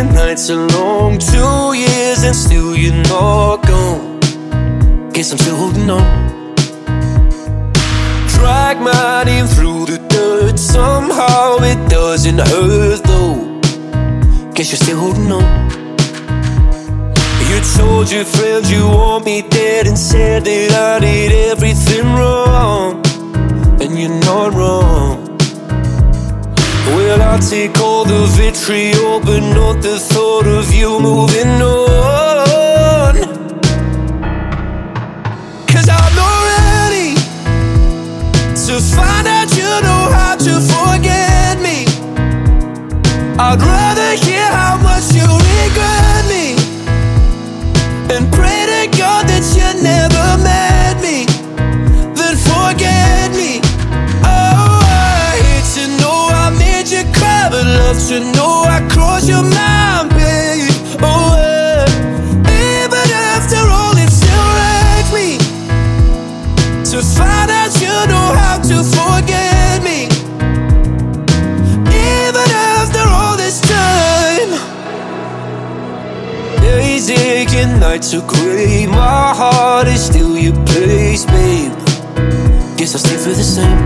and nights are long. 2 years and still you're not gone. Guess I'm still holding on. Drag my name through the dirt. Somehow it doesn't hurt though. Guess you're still holding on. You told your friends you want me dead and said that I did everything wrong. And you're not wrong. Well, I'll take all the vitriol, but not the thought of you moving on. 'Cause I'm not ready to find out you know how to forget me. I'd rather hear how much you regret me and pray to God that you never met me, then forget me. Oh, I hate to know I made you cry, but love to know I crossed your mind, babe. Oh, even after all, it still wrecks me to find out you know how to forget me. Even after all this time. Days ache and nights are gray. My heart is still your place, babe. Guess I still feel the same.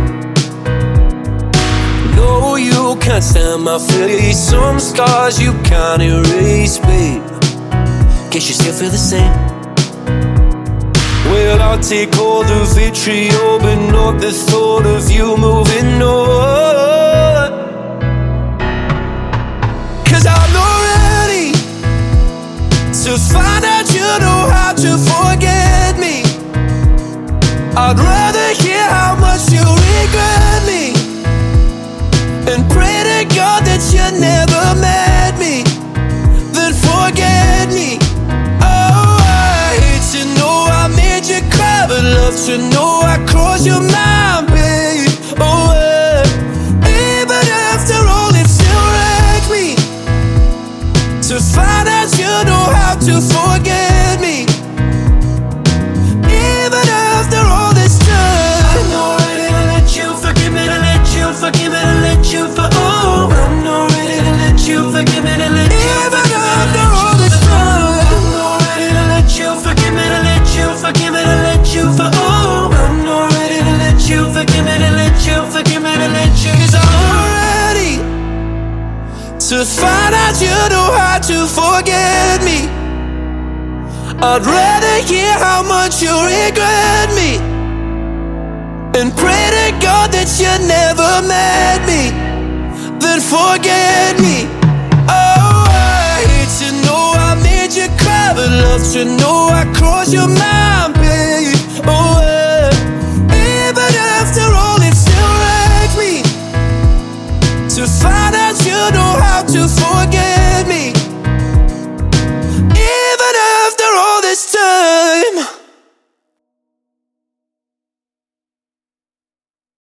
No, you can't stand my face. Some scars you can't erase, babe. Guess you still feel the same. Well, I'll take all the vitriol, but not the thought of you moving on. 'Cause I'm not ready to find out you know how to forget me. I'd rather hear how much you regret me and pray to God that you never met me, then forget me. Oh, I hate to know I made you cry, but love to know I crossed your mind, babe. Oh, even after all, it still wrecks me to find out you know how to forget me. Even after all this time. I'm not ready to let you forgive me, to let you forgive me, to let you for oh. I'm not ready to let you forgive me, to let you even after all this time. I'm not ready to let you forgive me, to let you forgive me, to let you for oh. I'm not ready to let you forgive me, to let you forgive me, to let you. 'Cause I'm not ready to find out you know how to forget me. I'd rather hear how much you regret me and pray to God that you never met me, then forget me.